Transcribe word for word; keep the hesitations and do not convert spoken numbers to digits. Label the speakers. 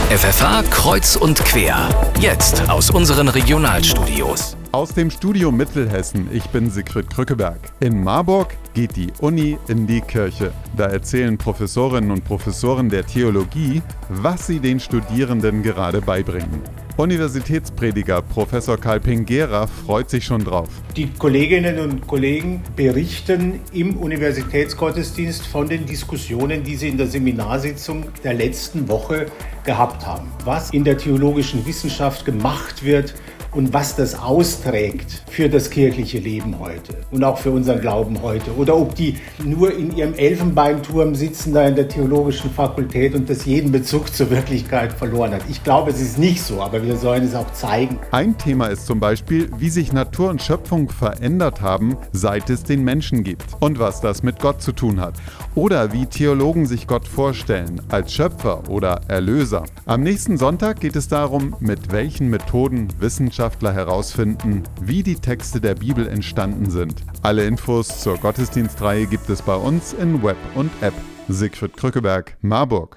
Speaker 1: F F H Kreuz und Quer. Jetzt aus unseren Regionalstudios.
Speaker 2: Aus dem Studio Mittelhessen, ich bin Sigrid Krückeberg. In Marburg geht die Uni in die Kirche. Da erzählen Professorinnen und Professoren der Theologie, was sie den Studierenden gerade beibringen. Universitätsprediger Professor Karl Pingera freut sich schon drauf.
Speaker 3: Die Kolleginnen und Kollegen berichten im Universitätsgottesdienst von den Diskussionen, die sie in der Seminarsitzung der letzten Woche gehabt haben. Was in der theologischen Wissenschaft gemacht wird und was das austrägt für das kirchliche Leben heute und auch für unseren Glauben heute. Oder ob die nur in ihrem Elfenbeinturm sitzen da in der theologischen Fakultät und das jeden Bezug zur Wirklichkeit verloren hat. Ich glaube, es ist nicht so, aber wir sollen es auch zeigen.
Speaker 2: Ein Thema ist zum Beispiel, wie sich Natur und Schöpfung verändert haben, seit es den Menschen gibt und was das mit Gott zu tun hat. Oder wie Theologen sich Gott vorstellen, als Schöpfer oder Erlöser. Am nächsten Sonntag geht es darum, mit welchen Methoden Wissenschaftler herausfinden, wie die Texte der Bibel entstanden sind. Alle Infos zur Gottesdienstreihe gibt es bei uns in Web und App. Sigrid Krückeberg, Marburg.